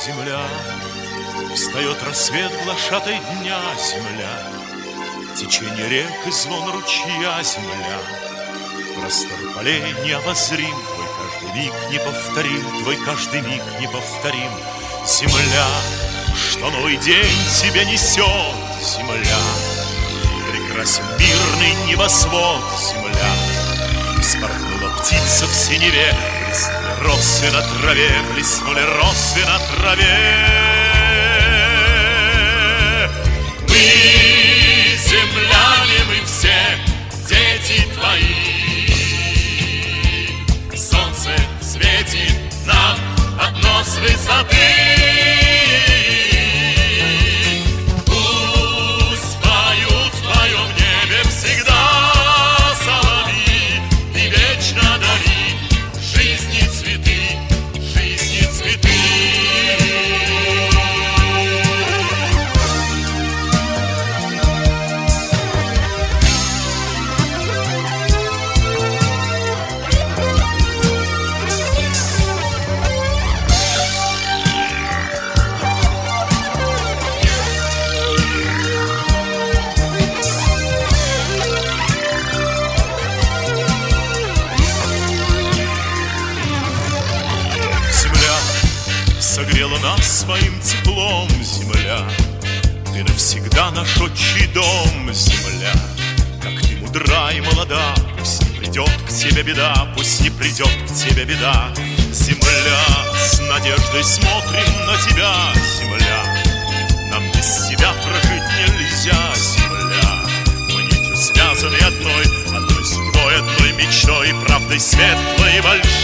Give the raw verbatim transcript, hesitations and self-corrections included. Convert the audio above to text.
Земля, встает рассвет глашатай дня, земля, течение рек и звон ручья, земля, простор полей необозрим, твой каждый миг неповторим, твой каждый миг неповторим. Земля, что новый день тебе несет, земля, прекрасен мирный небосвод, земля, вспорхнула птица в синеве, блеснули росы на траве, блеснули росы на траве. Мы, земляне, мы все дети твои. Солнце светит нам одно с высоты. Пусть поют в твоем небе всегда соловьи, и вечно дари жизни цветы, жизни цветы. Согрела нас своим теплом, земля, ты навсегда наш отчий дом, земля. Как ты мудра и молода, пусть не придет к тебе беда, пусть не придет к тебе беда. Земля, с надеждой смотрим на тебя, земля, нам без тебя прожить нельзя, земля. Мы нитью связаны одной, одной судьбой, одной мечтой, правдой светлой и большой.